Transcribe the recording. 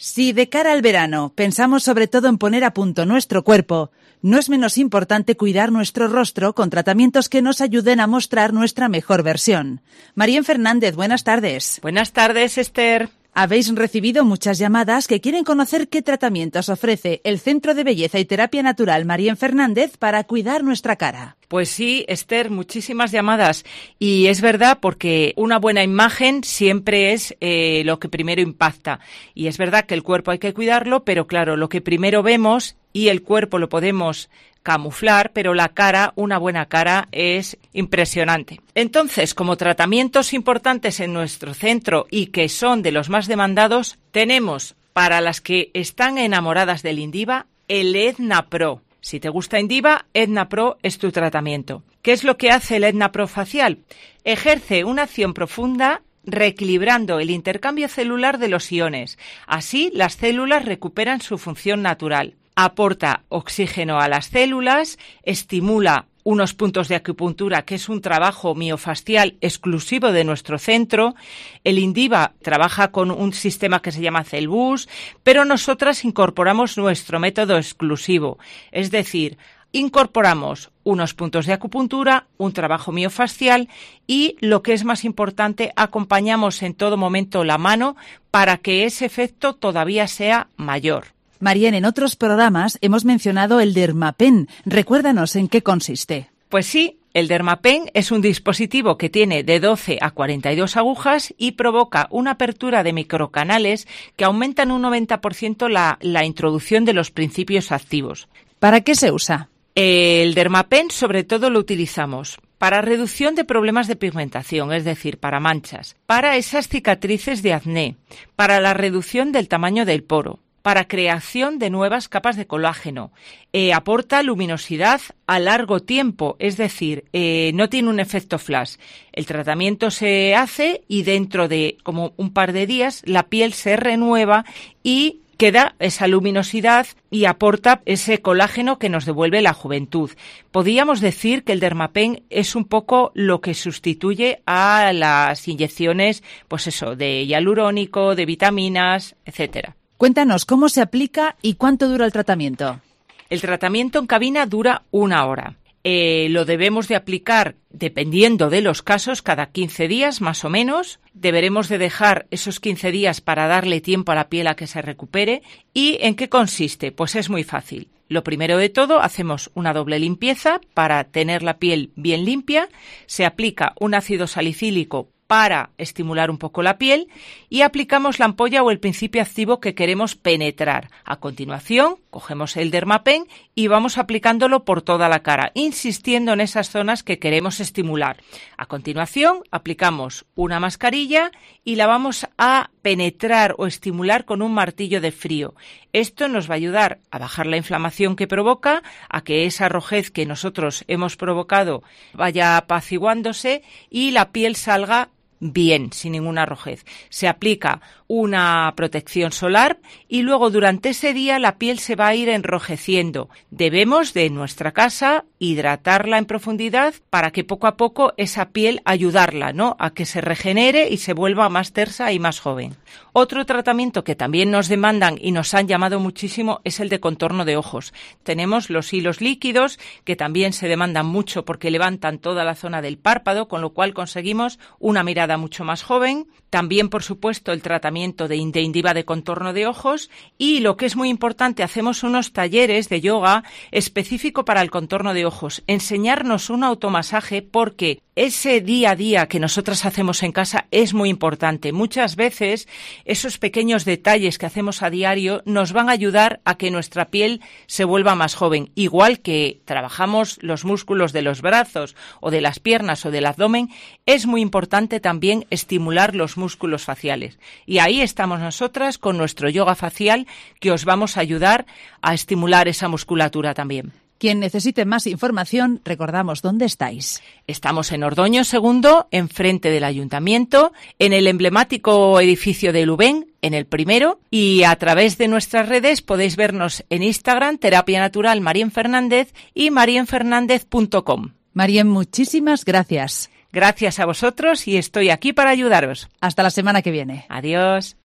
Si de cara al verano pensamos sobre todo en poner a punto nuestro cuerpo, no es menos importante cuidar nuestro rostro con tratamientos que nos ayuden a mostrar nuestra mejor versión. Marien Fernández, buenas tardes. Buenas tardes, Esther. Habéis recibido muchas llamadas que quieren conocer qué tratamientos ofrece el Centro de Belleza y Terapia Natural Marien Fernández para cuidar nuestra cara. Pues sí, Esther, muchísimas llamadas. Y es verdad porque una buena imagen siempre es lo que primero impacta. Y es verdad que el cuerpo hay que cuidarlo, pero claro, lo que primero vemos y el cuerpo lo podemos camuflar, pero la cara, una buena cara, es impresionante. Entonces, como tratamientos importantes en nuestro centro y que son de los más demandados, tenemos para las que están enamoradas del Indiva, el Edna Pro. Si te gusta Indiva, Edna Pro es tu tratamiento. ¿Qué es lo que hace el Edna Pro facial? Ejerce una acción profunda reequilibrando el intercambio celular de los iones. Así, las células recuperan su función natural. Aporta oxígeno a las células, estimula unos puntos de acupuntura, que es un trabajo miofascial exclusivo de nuestro centro. El Indiva trabaja con un sistema que se llama Celbus, pero nosotras incorporamos nuestro método exclusivo, es decir, incorporamos unos puntos de acupuntura, un trabajo miofascial y, lo que es más importante, acompañamos en todo momento la mano para que ese efecto todavía sea mayor. Marien, en otros programas hemos mencionado el Dermapen. Recuérdanos en qué consiste. Pues sí, el Dermapen es un dispositivo que tiene de 12 a 42 agujas y provoca una apertura de microcanales que aumentan un 90% la introducción de los principios activos. ¿Para qué se usa? El Dermapen sobre todo lo utilizamos para reducción de problemas de pigmentación, es decir, para manchas, para esas cicatrices de acné, para la reducción del tamaño del poro, para creación de nuevas capas de colágeno. Aporta luminosidad a largo tiempo, es decir, no tiene un efecto flash. El tratamiento se hace y dentro de como un par de días la piel se renueva y queda esa luminosidad y aporta ese colágeno que nos devuelve la juventud. Podríamos decir que el Dermapen es un poco lo que sustituye a las inyecciones, pues eso, de hialurónico, de vitaminas, etcétera. Cuéntanos cómo se aplica y cuánto dura el tratamiento. El tratamiento en cabina dura 1 hora. Lo debemos de aplicar, dependiendo de los casos, cada 15 días más o menos. Deberemos de dejar esos 15 días para darle tiempo a la piel a que se recupere. ¿Y en qué consiste? Pues es muy fácil. Lo primero de todo, hacemos una doble limpieza para tener la piel bien limpia. Se aplica un ácido salicílico para estimular un poco la piel y aplicamos la ampolla o el principio activo que queremos penetrar. A continuación, cogemos el Dermapen y vamos aplicándolo por toda la cara, insistiendo en esas zonas que queremos estimular. A continuación, aplicamos una mascarilla y la vamos a penetrar o estimular con un martillo de frío. Esto nos va a ayudar a bajar la inflamación que provoca, a que esa rojez que nosotros hemos provocado vaya apaciguándose y la piel salga bien, sin ninguna rojez. Se aplica una protección solar y luego durante ese día la piel se va a ir enrojeciendo. Debemos de en nuestra casa hidratarla en profundidad para que poco a poco esa piel ayudarla, ¿no?, a que se regenere y se vuelva más tersa y más joven. Otro tratamiento que también nos demandan y nos han llamado muchísimo es el de contorno de ojos. Tenemos los hilos líquidos que también se demandan mucho porque levantan toda la zona del párpado, con lo cual conseguimos una mirada mucho más joven. También, por supuesto, el tratamiento de Indiva de contorno de ojos y, lo que es muy importante, hacemos unos talleres de yoga específico para el contorno de ojos. Enseñarnos un automasaje porque ese día a día que nosotras hacemos en casa es muy importante. Muchas veces esos pequeños detalles que hacemos a diario nos van a ayudar a que nuestra piel se vuelva más joven. Igual que trabajamos los músculos de los brazos o de las piernas o del abdomen, es muy importante también estimular los músculos faciales. Y ahí estamos nosotras con nuestro yoga facial que os vamos a ayudar a estimular esa musculatura también. Quien necesite más información, recordamos dónde estáis. Estamos en Ordoño II, enfrente del Ayuntamiento, en el emblemático edificio de Lubén, en el primero, y a través de nuestras redes podéis vernos en Instagram, Terapia Natural Marien Fernández y marienfernandez.com. Marien, muchísimas gracias. Gracias a vosotros y estoy aquí para ayudaros. Hasta la semana que viene. Adiós.